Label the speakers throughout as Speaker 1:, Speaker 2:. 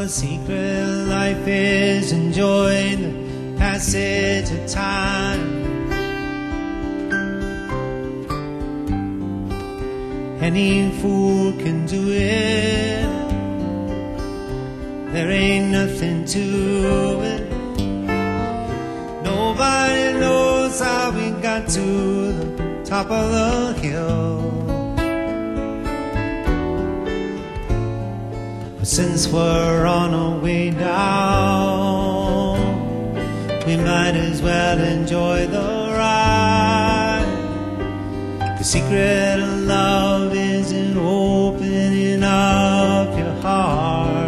Speaker 1: The secret of life is enjoying the passage of time. Any fool can do it. There ain't nothing to it. Nobody knows how we got to the top of the hill. But since we're on our way down, we might as well enjoy the ride. The secret of love is in opening up your heart.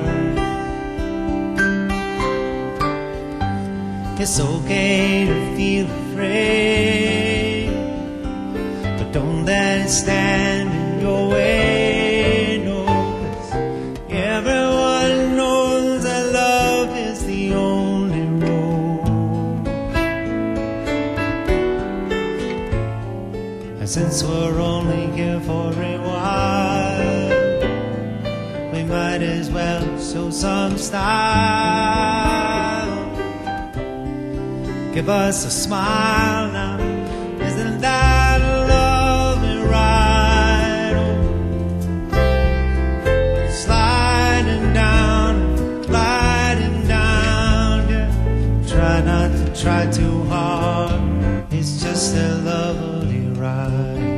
Speaker 1: It's okay to feel afraid, but don't let it stand in your way. No, 'cause everyone knows that love is the only road. And since we're only here for a while, we might as well show some style. Give us a smile now, isn't that a lovely ride? Oh, sliding down, gliding down, yeah. Try not to try too hard, it's just a lovely ride.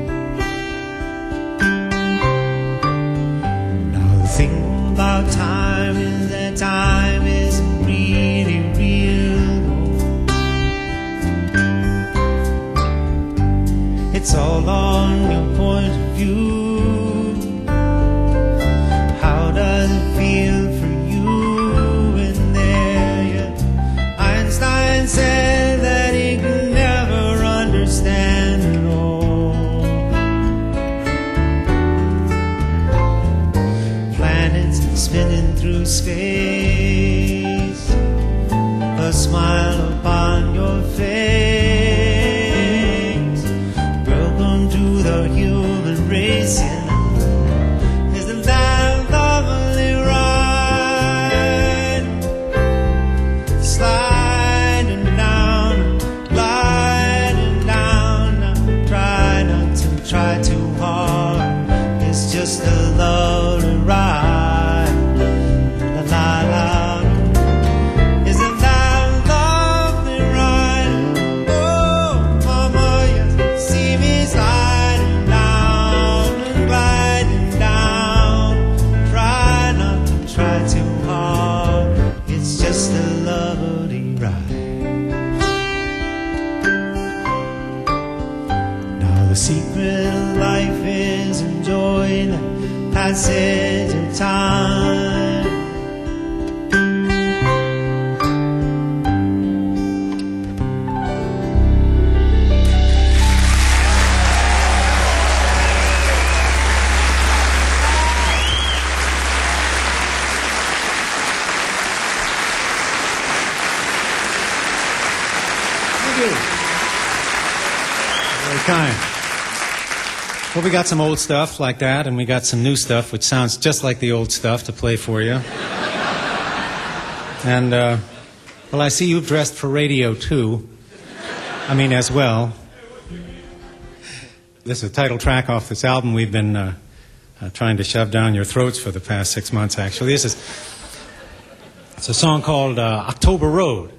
Speaker 1: Now the thing about time is that time isn't really real. It's all on your point of view. How does it feel for you in there? Yeah. Einstein said that he could never understand it all. Planets spinning through space, a smile upon your face. The human race, isn't that a lovely ride? Sliding down, gliding down. Now try not to try too hard, it's just a lovely ride. La la la. Isn't that a lovely ride? Oh, mama, you see me slide. Just a lovely ride. Now the secret of life is enjoying the passage of time. Very kind. Well, we got some old stuff like that, and we got some new stuff, which sounds just like the old stuff, to play for you. And, well, I see you've dressed for radio, too. I mean, as well. This is a title track off this album we've been trying to shove down your throats for the past 6 months, actually. It's a song called October Road.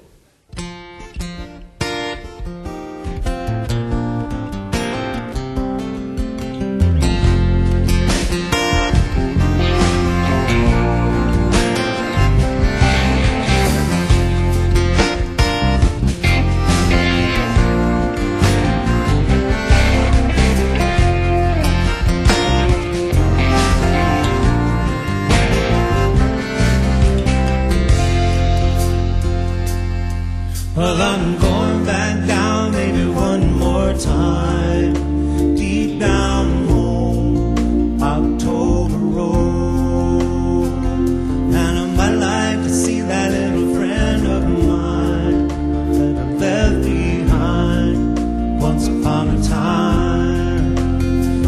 Speaker 1: Well, I'm going back down maybe one more time, deep down home, October Road. And I might like to see that little friend of mine that I left behind once upon a time.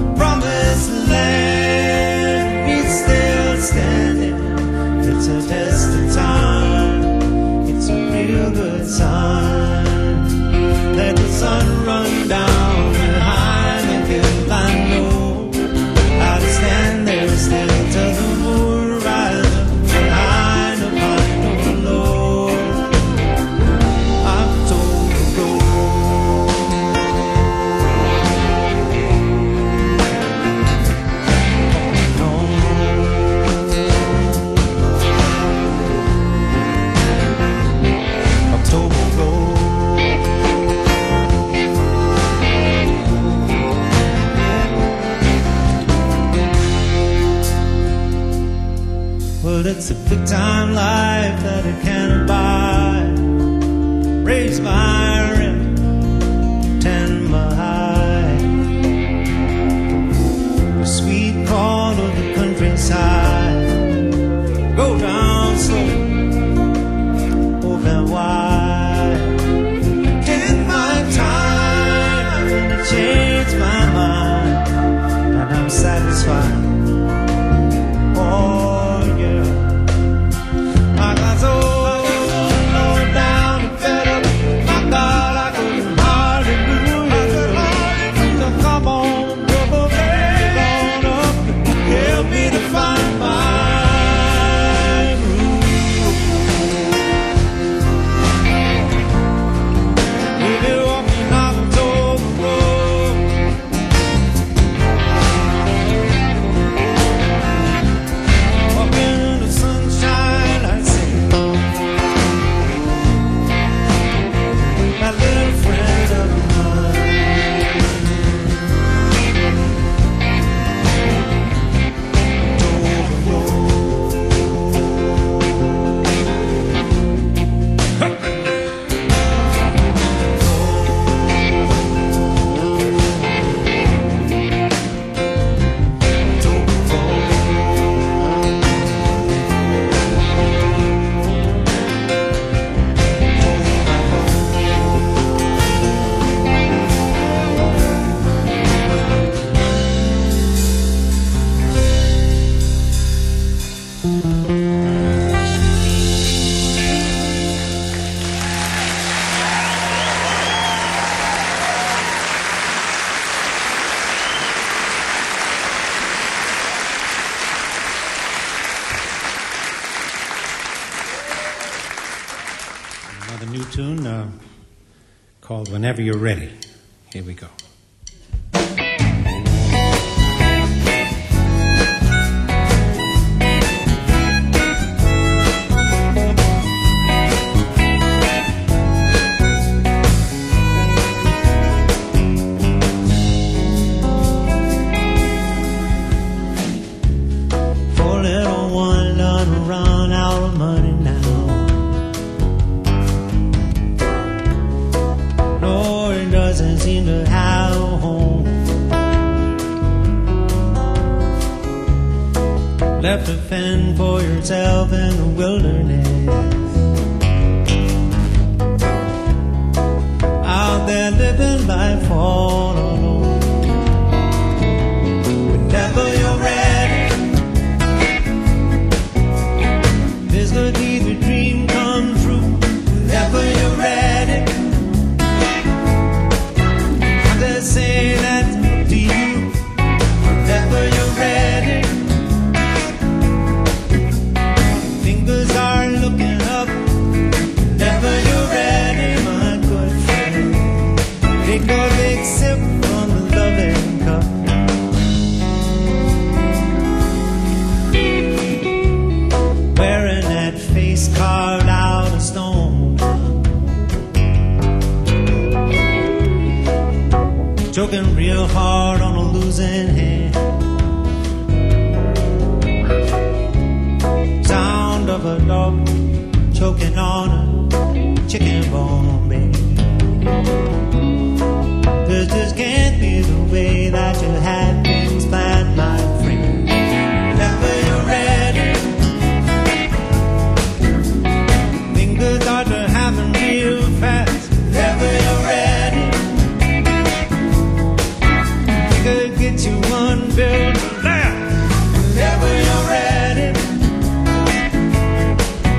Speaker 1: Promised land, it's still standing, it's a desert. it's the time. It's a real good sign. Let the sun run down behind the hill. I know how to stand there still till the moon rises up behind the pine. Oh Lord, October gold. October gold. Well, it's a big time life that it can't buy. Raise my rent, 10 my high. The sweet corn of the countryside. Go down slow, open wide. Take my time to change my mind, and I'm satisfied. Oh yeah, I got so low down and fed up. My God, I couldn't hardly move. So come on, brother, back on up. Help me to find my groove. We'll be walking October road. Walking in the sunshine, I say, my little friend of mine. October Another new tune called Whenever You're Ready. Here we go. Poor little one done run out of money now. No, it doesn't seem to have a home. Left to fend for yourself in the wilderness. Out there living life all alone. Whenever you're ready, this could be the dream come true. Whenever you're ready, say that to you. Whenever you're ready, fingers are looking up. Whenever you're ready, my good friend, take a big sip from the loving cup. Wearing that face carved out of stone, choking real hard on a losing hand. Sound of a dog choking on a chicken bone, baby. This just can't be the way that you had things planned, my friend. Whenever you're ready, things start to happen real fast. Whenever you're ready, could get you one bill to laugh. Whenever you're ready,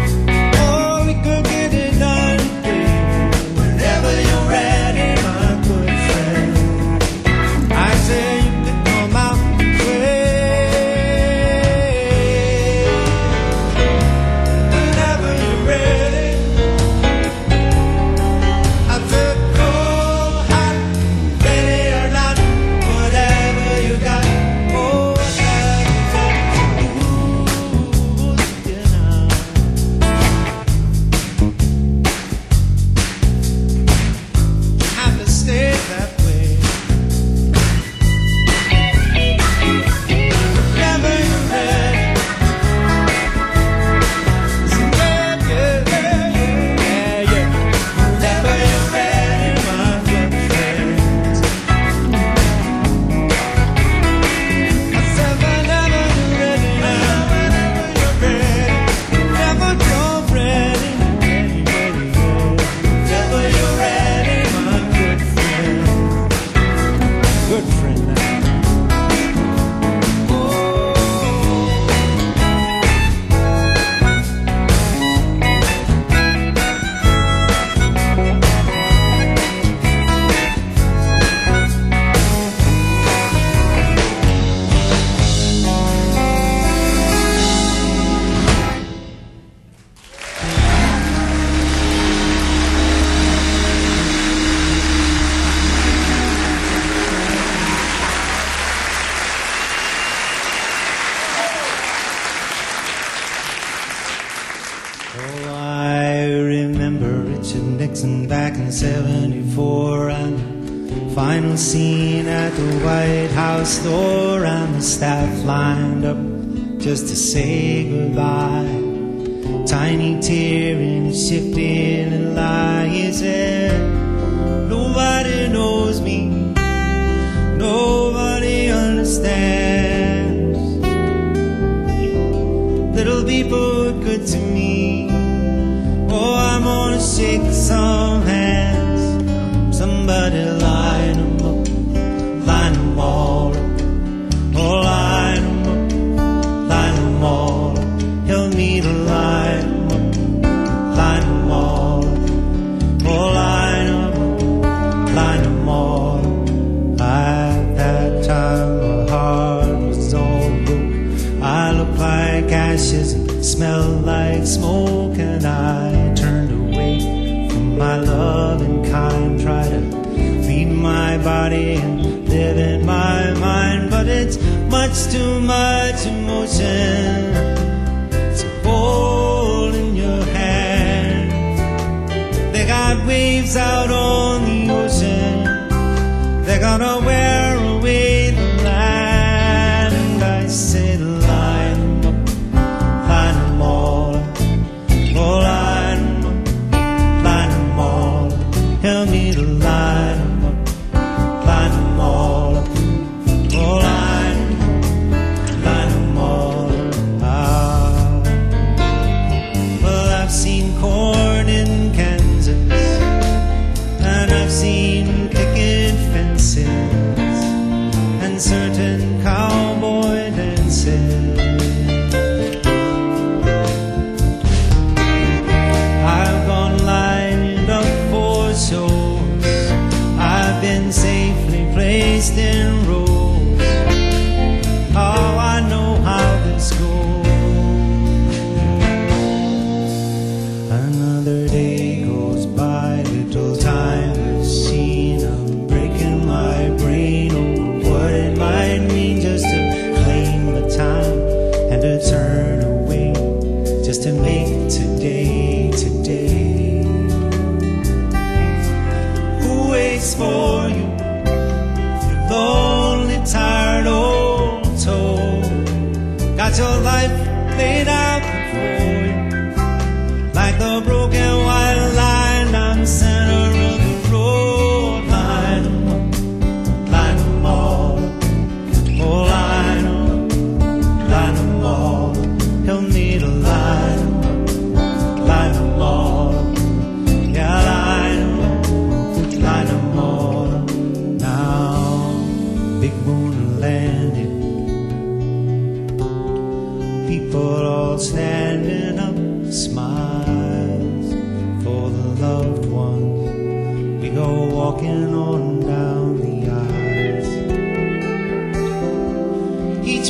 Speaker 1: Oh, I remember Richard Nixon back in '74 and the final scene at the White House door and the staff lined up just to say goodbye. Tiny tear in his shifting little eye. He said, nobody knows me, nobody understands. Little people are good to me. Oh, I'm gonna shake some hands. Somebody line them up, line them all up. Oh, line them up, line them all up. Help me to line them up, line them all up. Oh, line them up, line them all up. At that time my heart was all broke. I looked like ashes and smelled like smoke, and I turned away from my loving kind. Try to leave my body and live in my mind, but it's much too much emotion to hold in your hand. They got waves out on the ocean, they're gonna wear away the land. And I said, line them up, line them all up. Oh, line them up, line them all up. Help me to line them up, line them all up. Oh, line them all up. Ah. Well, I've seen corn in Kansas, and I've seen picket fences and certain cowboy dances. I've gone lined up for shows, I've been safely placed in rows. Oh, I know how this goes. Another day goes by, little time is seen. I'm breaking my brain over what it might mean just to claim the time and to turn away, just to make today, today. Who waits for you, you lonely, tired old toad? Got your life laid out before you, like the broken white line down the center of the road. Line them up, line them all up. Oh, line them up, line them all up. Help me to line them up, line them all up. Yeah, line them up, line them all up. Now, big moon landed, people all standing up, smiles for the loved ones. We go walking on down the aisles. Each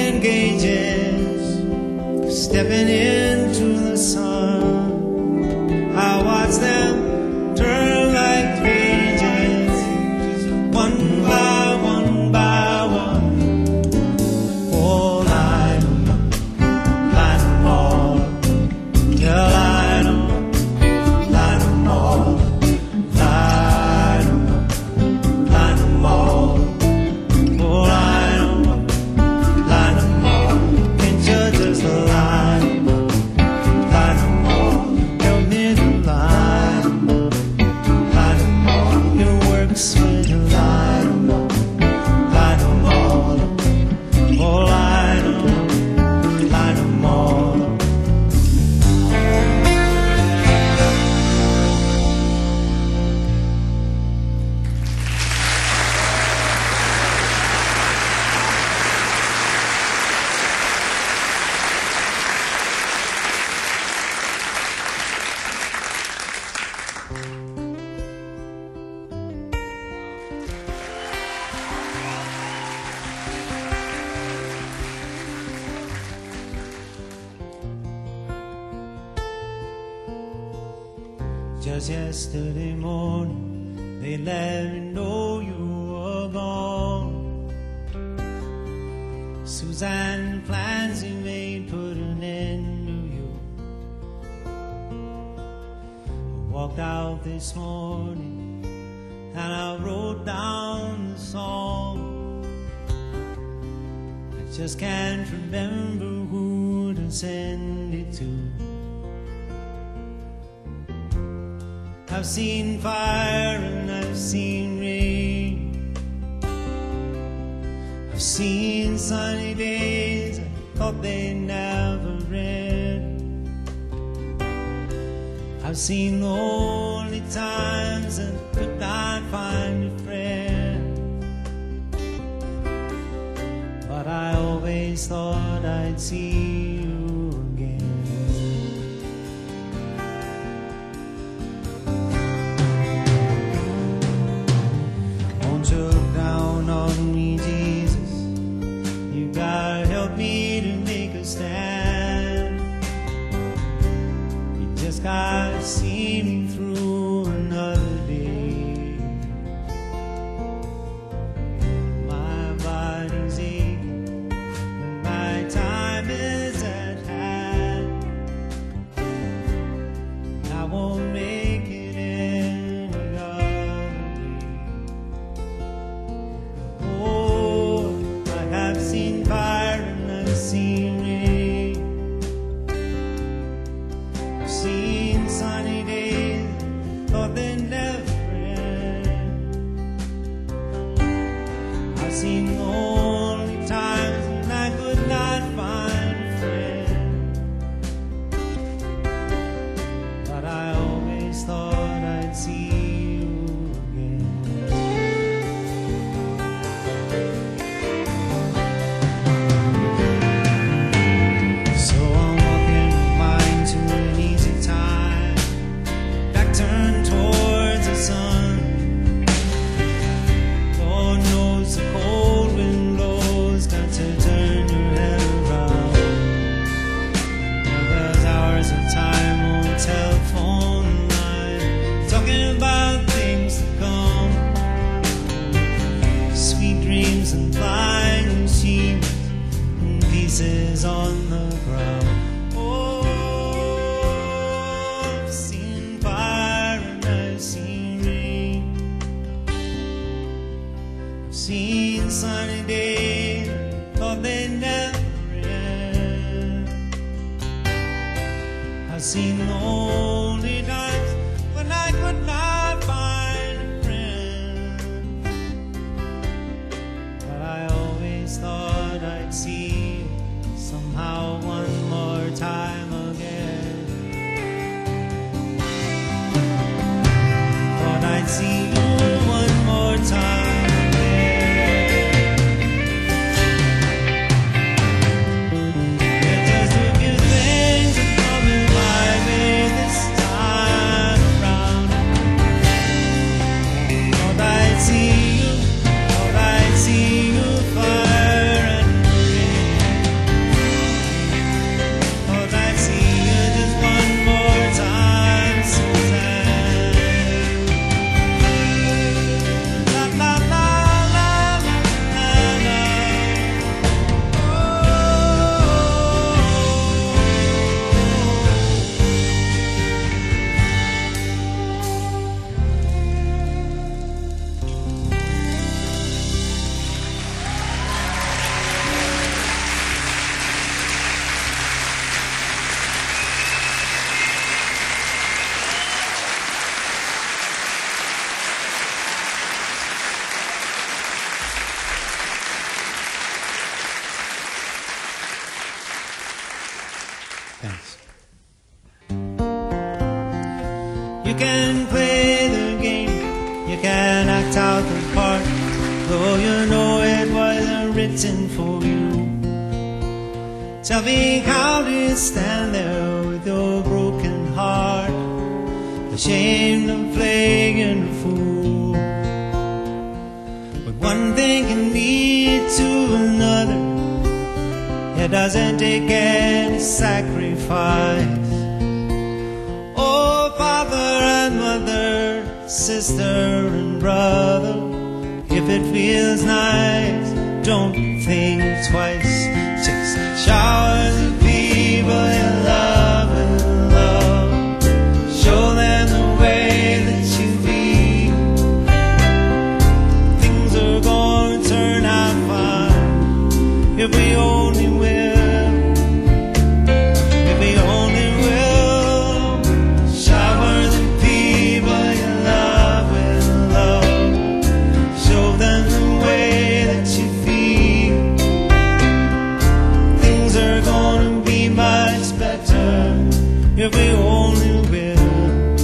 Speaker 1: re-engages, stepping into the sun. I watch them turn like pages, one by one by one. Oh, line them up, line them all up. Yeah, line them up, line them all up. Line them up, line them all up. Oh, line them up, line them all up. Can't you just line them up, line them all up. Help me to line them up, line them all up. It works when you line them up, line them all up. Oh, line them up, line them all up. Just yesterday morning, they let me know you were gone. Suzanne, plans he made put an end to you. walked out this morning and I wrote down the song. I just can't remember who to send it to. I've seen fire and I've seen rain. I've seen sunny days I thought they never end. I've seen lonely times and could not find a friend. But I always thought I'd see you again. Won't you look down on me, Jesus? You gotta help me to make a stand. You just gotta see me through another day. My body's aching, my time is at hand. I won't make it any other way. Oh, I have seen fire and I've seen rain. I've seen sunny days, thought they never end. I've seen lonely times when I could not find a friend. But I always thought I'd see you again. So I'm walking my mind to an easy time, back turned towards the sun. Lord knows the cold wind blows, got to turn your head around. Now there's hours of time on the telephone line, talking about things to come, sweet dreams and flying machines and pieces on the ground. Oh, I've seen fire and I've seen rain. I've seen sunny days, thought they never end. I've seen lonely nights when I could not find a friend. But I always thought I'd see you somehow one more time again. Thought I'd see you one more time again. There's just a few things that come in my way this time around. Thought I'd see you, thought I'd see you, fire and rain. Thought I'd see you just one more time, Suzanne. La la la la la la la. Thanks. You can play the game, you can act out the part, though you know it wasn't written for you. Tell me, how do you stand there with your broken heart, ashamed of playing the fool? But one thing can lead to another. It doesn't take any sacrifice. Oh, father and mother, sister and brother, if it feels nice, don't think twice. Just shower the people you love with love. Show them the way will.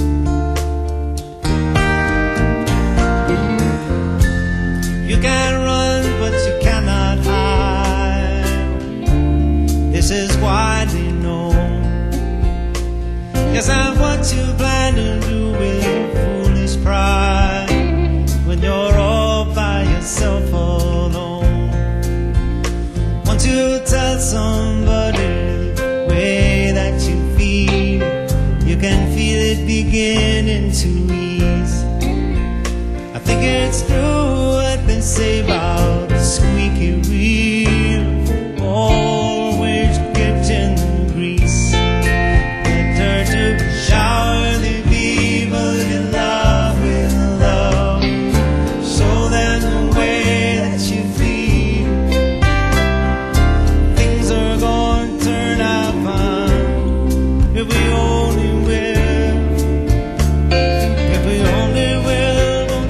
Speaker 1: You can run, but you cannot hide. This is widely known. Yes, I'm what you plan to do with foolish pride when you're all by yourself alone. Want to tell somebody the way that you feel. You can feel it beginning to ease. I think it's true what they say about the squeaky wheel, always getting the grease. Better to shower the people in love with love. Show them the way that you feel. Things are going to turn out fine if we only will. If we only will.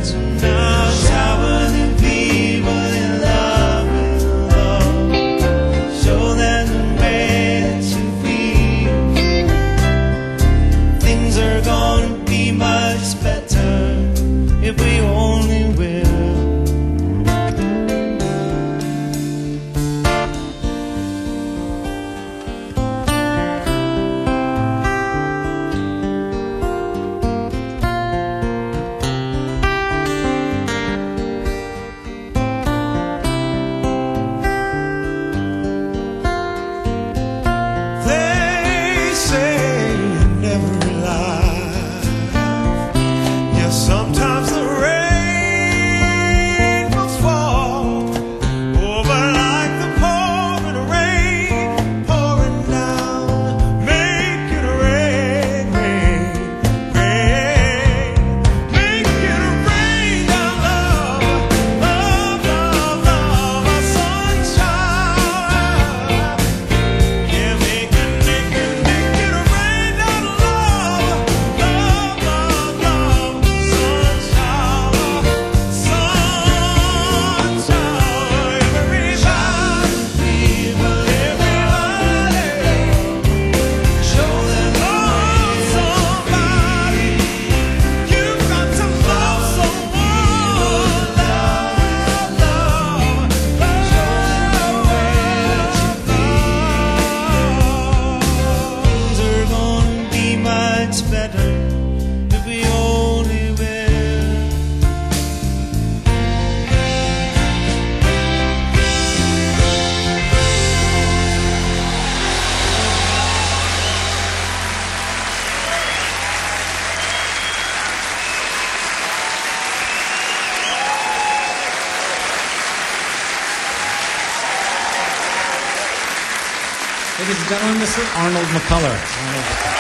Speaker 1: If we only will. They say you never rely. Yes, sometimes the rain must fall. Oh, but like the pouring rain, pouring down, make it rain, rain, rain. Make it rain down, love, love, love, love, a sunshine. Yeah, make it rain down, love, love, love, love, sunshine, sunshine. Everybody, show them love somebody. You've got to love someone. Love, love, show them the way that you feel. Things are gonna be much better if we only will.
Speaker 2: Ladies and gentlemen, Mr. Arnold McCuller. Arnold McCuller.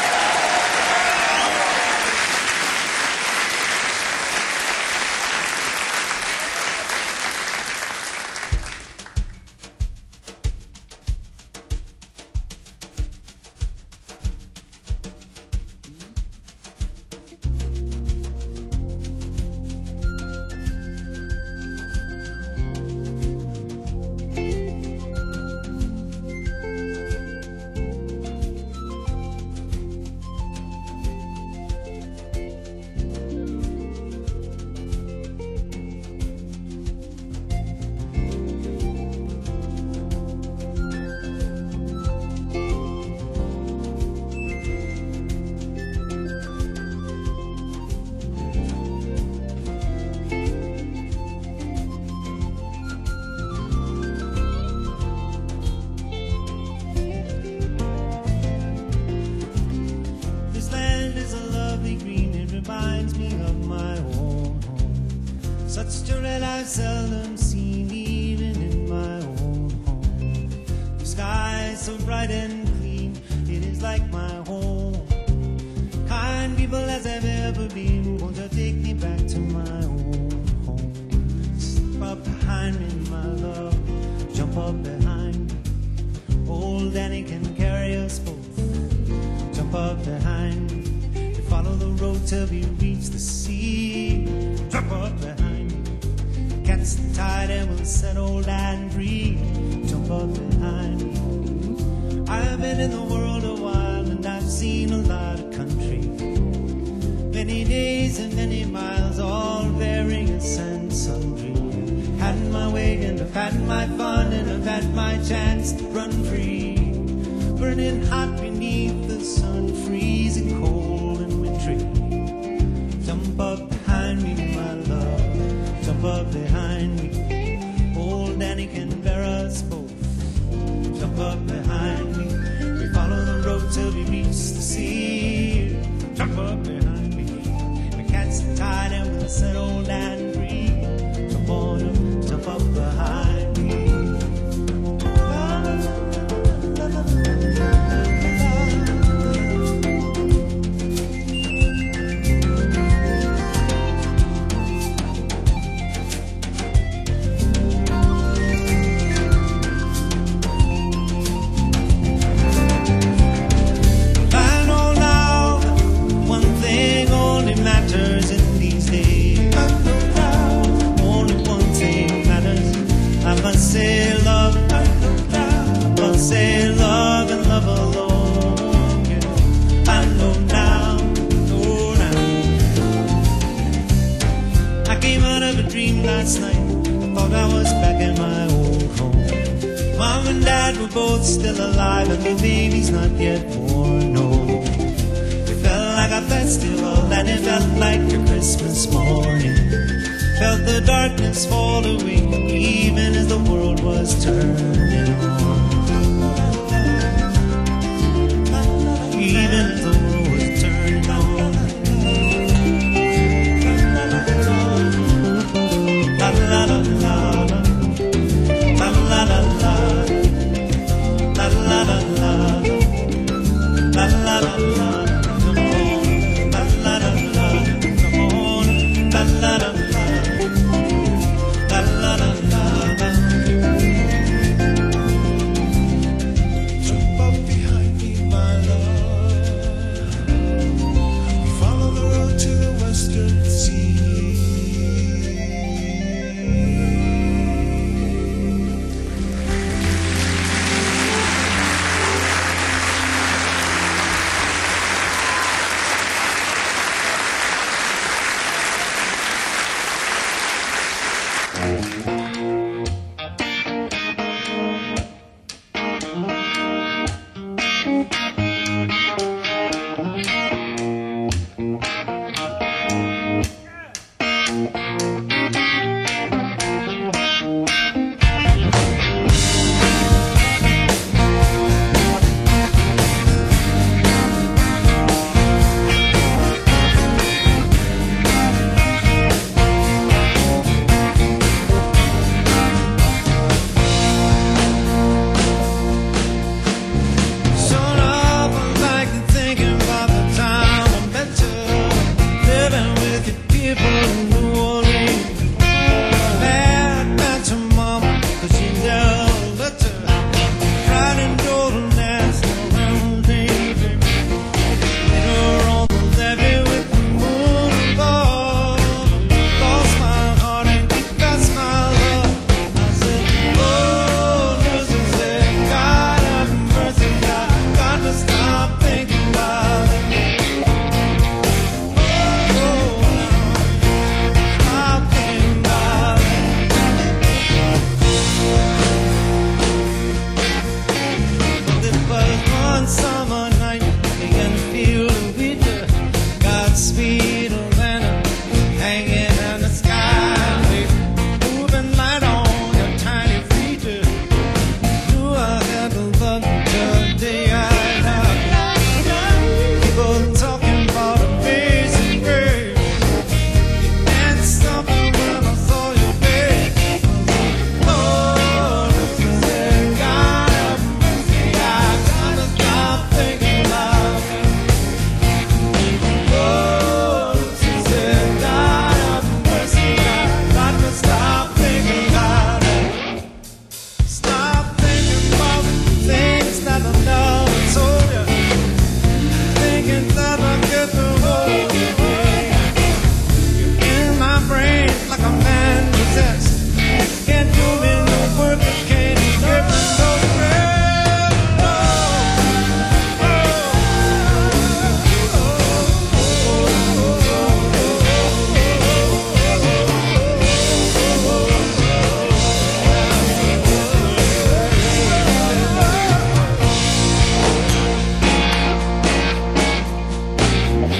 Speaker 2: This land is a lovely green, it reminds me of my own home. Such joy that I've seldom seen even in my own home. The sky is so bright and clean, it is like my home. Kind people as I've ever been, won't you take me back to my own home? Step up behind me, my love, jump up behind me. Old Danny can carry us both. Jump up behind me, to follow the road till we reach the sea. Jump up behind me, catch the tide and we'll settle and free. Jump up behind me. I've been in the world a while and I've seen a lot of country. chance to run free, burning hot beneath the sun, freezing cold and wintry. Jump up behind me, my love, jump up behind me. Old Danny can bear us both. Jump up behind me. We follow the road till we reach the sea. Jump up behind me. We catch the tide and we'll set old Dan free. Jump on up, jump up behind me. I know now one thing only matters in these days. Only one thing matters. I must say love. I must say love and love alone. Yeah. I know now. Oh, now. I came out of a dream last night. Thought I was back in my old home. Mom and Dad were both still alive, and the baby's not yet born. No, it felt like a festival, and it felt like a Christmas morning. Felt the darkness fall away, even as the world was turning on. Even as the world was turning on. La la la la la. La la la la. La la la la. La la la la. Come on. La la la la. Come on. La la la la. La la la la.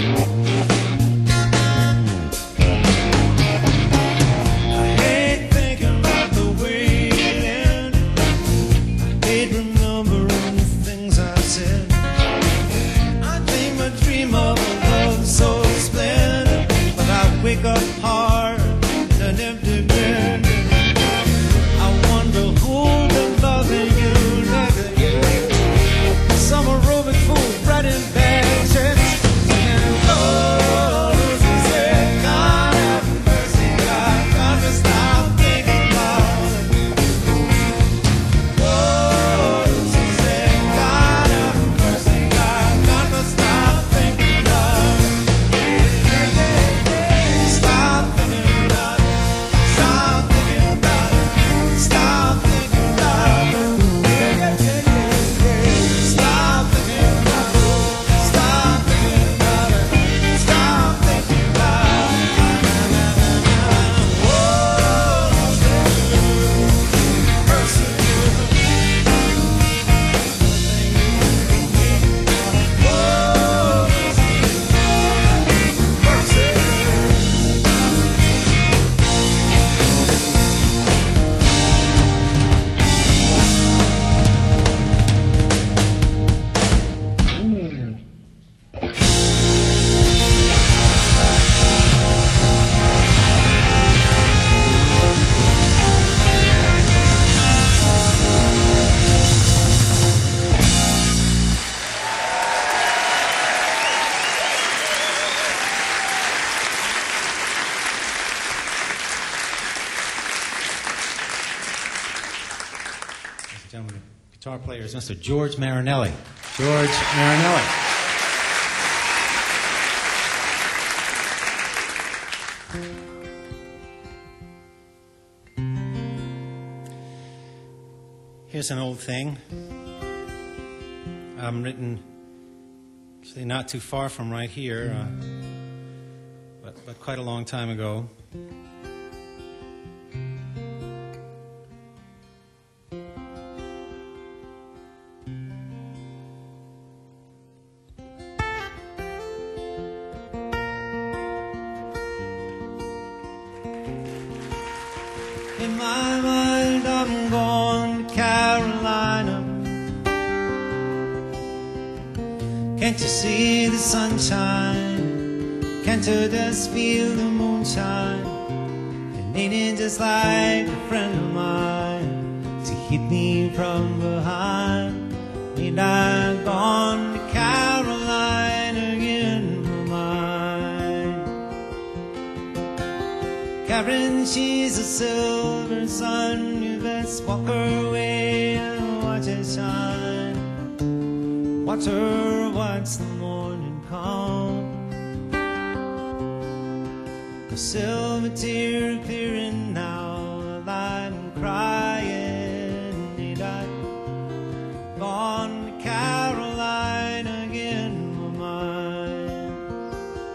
Speaker 2: Wake up hard in an empty bed. I wonder who'll be loving you like you. Some aerobic fool, bread and bags, singing, oh, Susie, God have mercy, I got to stop thinking about it. Oh, Susie, God have mercy, I got to stop thinking about it. Stop thinking about it. Stop thinking about it. Stop thinking about it. Stop thinking about it. Stop thinking about it. Stop thinking about it. Whoa, mercy. Whoa, mercy. Ladies and gentlemen, the guitar player is Mr. George Marinelli. George Marinelli. Here's an old thing. Written, actually not too far from right here, but quite a long time ago. In my mind, I'm going to Carolina. Can't you see the sunshine? Can't you just feel the moonshine? And ain't it just like a friend of mine to hit me from behind? Ain't I gone to Carolina in my mind? Karen, she's a silver sun. You best walk her way and watch it shine. Watch her watch the morning come. A silver tear clearing now, I'm crying. Ain't I gone to Carolina in my mind?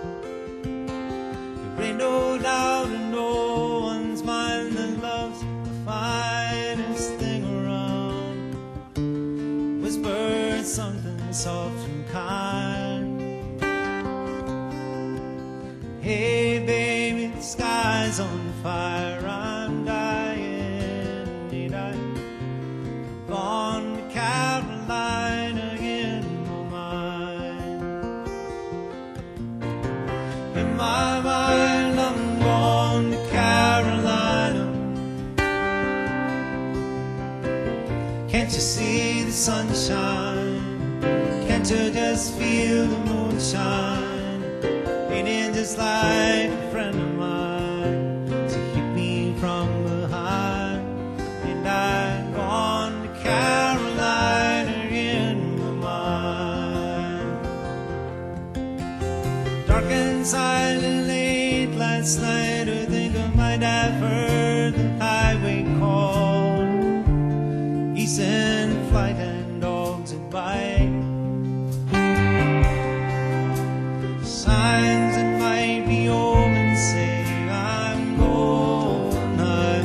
Speaker 2: There ain't no doubt in no one's mind that love's the finest thing around. Whisper something soft and kind. Hey baby, the sky's on fire, I'm dying. Ain't I gone to Carolina in my mind? In my mind, I'm gone to Carolina. Can't you see the sunshine? Can't you just feel the moonshine? Ain't it just like a friend of mine to hit me from behind? And I've gone to Carolina in my mind. Dark and silent late last night, I think I might have heard the highway call. Geese in flight and dogs at bite. Signs that might be omens say I'm going,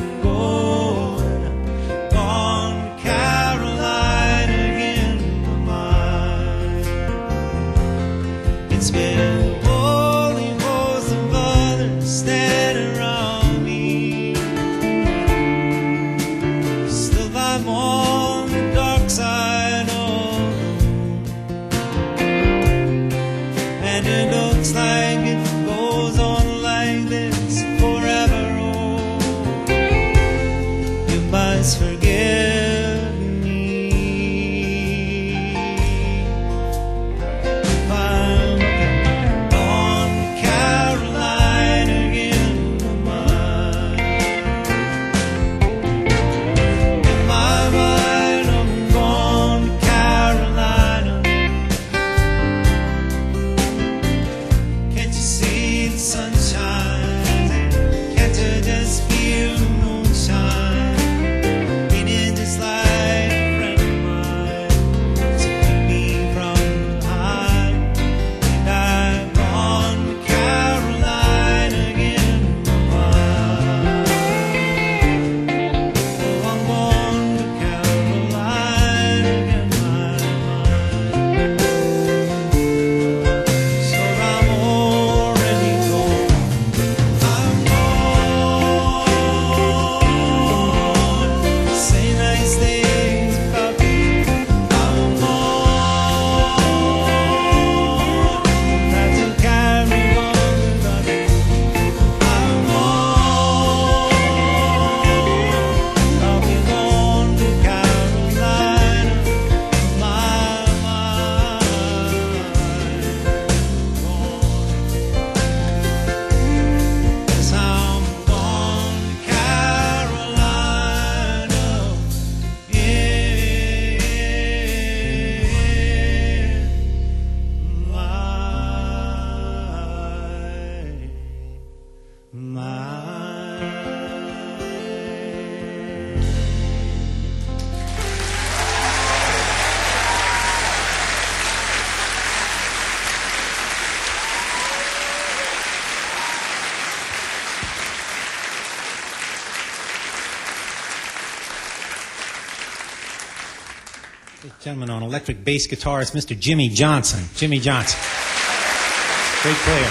Speaker 2: gone to Carolina in my mind. It's been And it looks like it goes on like this forever. Oh, you must forgive me if I'm on Caroline again. In my mind, I'm gone to Carolina. Can't you see the sunshine? Can't you just feel the moonshine? Feeling just like a friend of mine. So keep me from behind. And I've gone to Caroline again. Oh, I'm gone to Caroline again. So I'm already gone. I'm gone. Say nice things about me. I'm gone. Had to carry on without you. I'm gone. I'll be gone to Carolina. My mind gone. Yes, I'm gone to Carolina.
Speaker 3: Gentleman on electric bass guitar is Mr. Jimmy Johnson. Jimmy Johnson. Great player.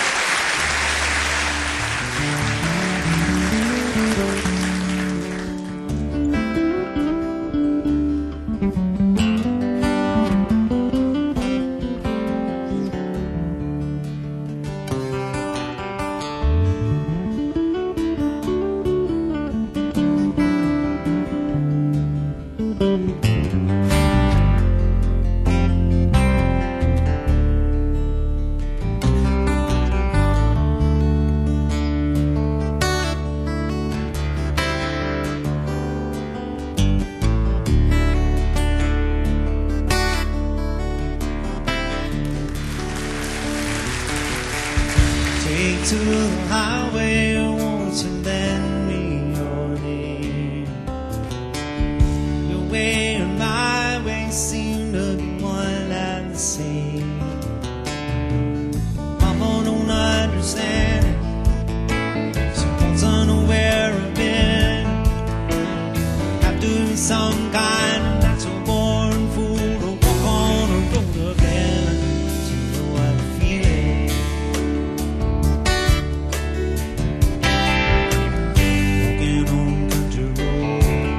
Speaker 3: Take to the highway, won't you lend me your name? Your way and my way seem to be one and the same. Mama don't understand it. She wants to know where I've been. Have to be some kind of natural born fool to walk on a road again. You know I'm feeling. Walking on country road.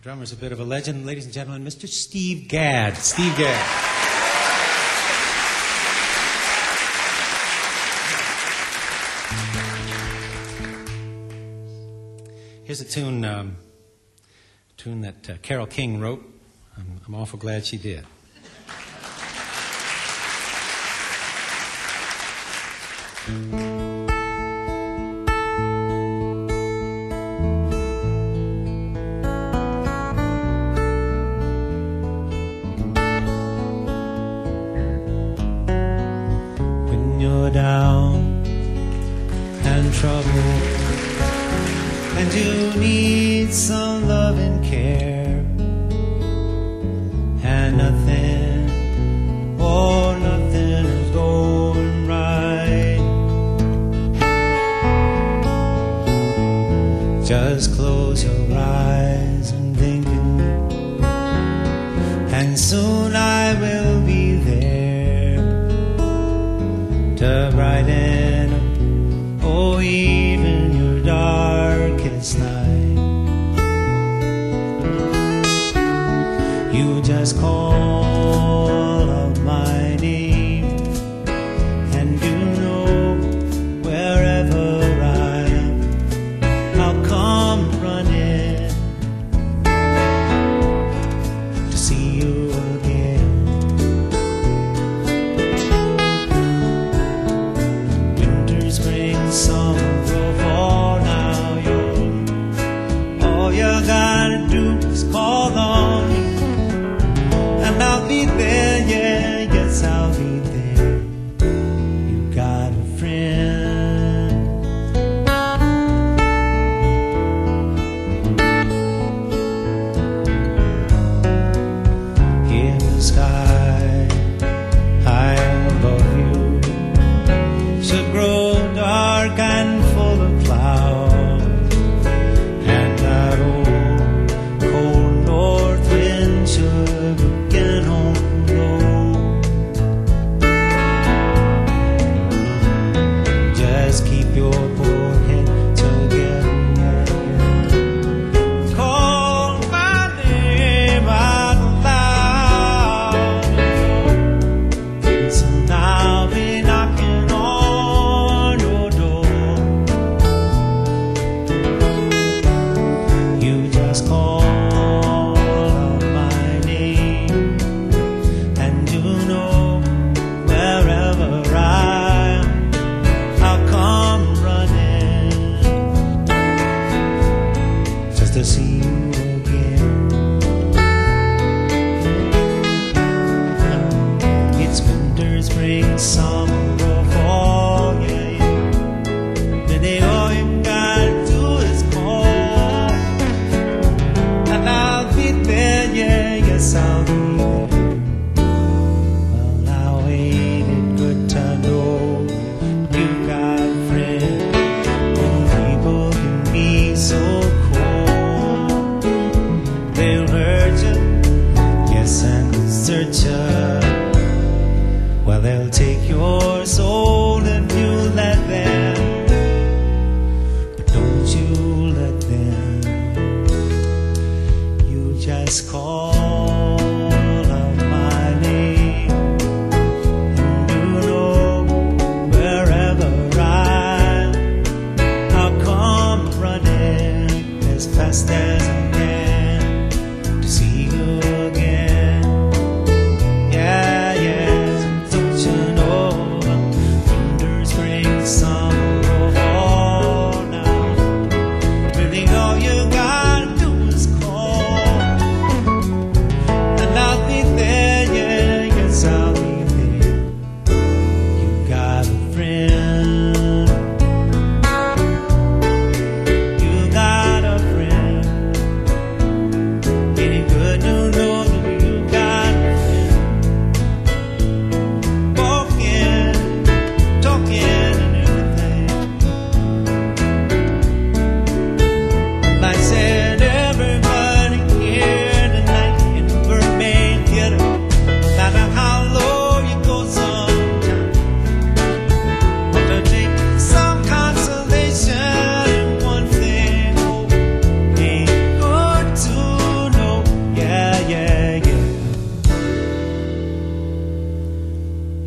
Speaker 3: drummer's a bit of a legend. Ladies and gentlemen, Mr. Steve Gadd. Steve Gadd. Here's a tune that Carole King wrote. I'm awful glad she did.
Speaker 2: When you're down and troubled and you need some love and care, and nothing, oh nothing is going right, just close your eyes and think, and soon I will be there to brighten up, oh even your darkest night. You just call out my name, and you know wherever I am, I'll come running to see you again. Winter, spring, summer, fall, now you're all you gotta do is call on me. And I'll be there, yeah, yes, I'll be there. You got a friend. In the sky, high above you, should grow dark and full of clouds, and that old cold north wind should begin on low. Just keep your poor head together. Call my name out loud, and soon I'll be knocking on your door. You just call out my name, and you know wherever I am, I'll come running just to see you again. It's winter, spring, summer, or fall, yeah, yeah. Baby, all you gotta do is call, and I'll be there, yeah, yes, I'll be there. Well, now ain't it good to know you got a friend when people can be so cold? They'll hurt you, yes, and desert you. Well, they'll take your soul if you let them, but don't you let them. You just call out my name, and you know wherever I am, I'll come running as fast as I can to see you again. Yeah, yeah, don't you know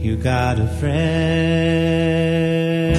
Speaker 2: you got a friend.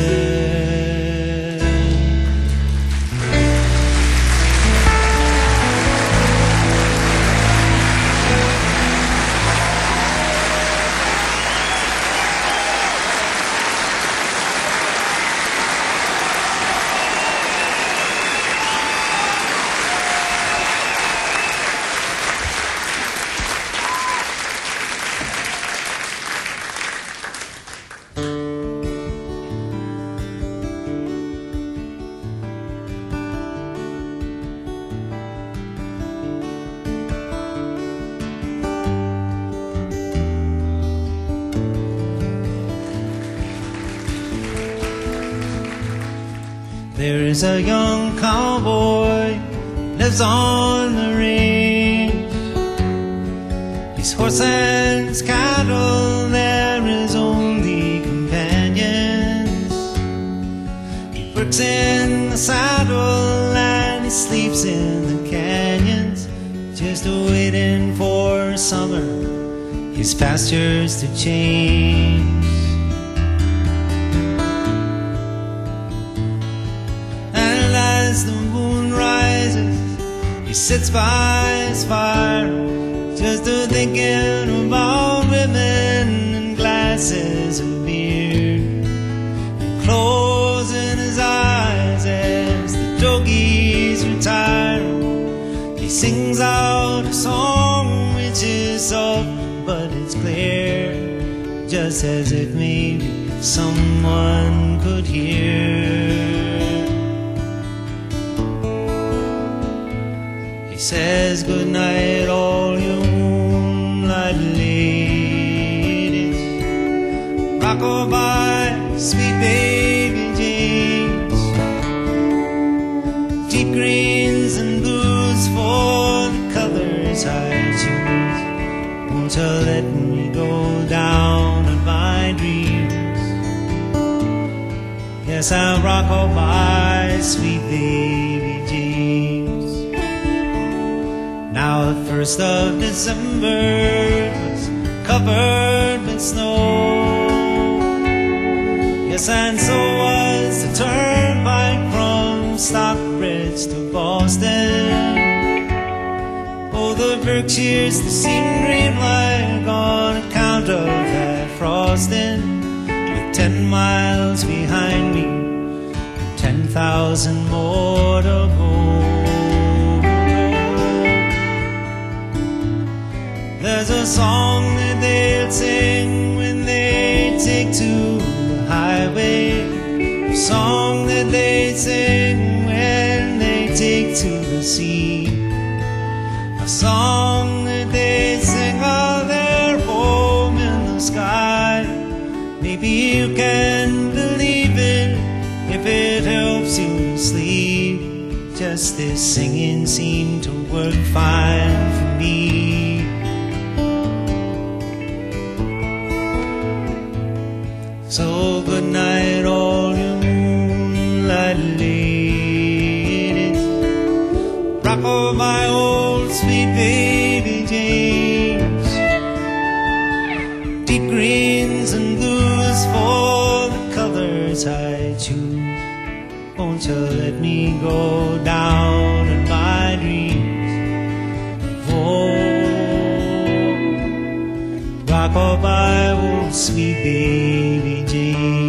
Speaker 3: There is a young cowboy, lives on the range. His horse and his cattle, they're his only companions. He works in the saddle and he sleeps in the canyons, just waiting for summer, his pastures to change. As the moon rises, he sits by his fire, just thinking about women and glasses of beer, and closing his eyes as the jockeys retire. He sings out a song which is soft, but it's clear, just as if maybe someone could hear. He says, good night, all you moonlight ladies. Rock-a-bye, sweet baby James. Deep greens and blues for the colors I choose. Won't you let me go down in my dreams? Yes, I'll rock-a-bye, sweet baby James. Now the 1st of December was covered with snow. Yes, and so was the turnpike from Stockbridge to Boston. Oh, the Berkshires, they seem green like on account of that frosting. With 10 miles behind me and 10,000 more to go. There's a song that they'll sing when they take to the highway, a song that they sing when they take to the sea, a song that they sing of their home in the sky. Maybe you can believe it if it helps you to sleep. Just this singing seemed to work fine for me. So good night, all you moonlight ladies. Rock my old sweet baby James. Deep greens and blues for the colors I choose. Won't you let me go down in my dreams? Oh, rock my old sweet baby James.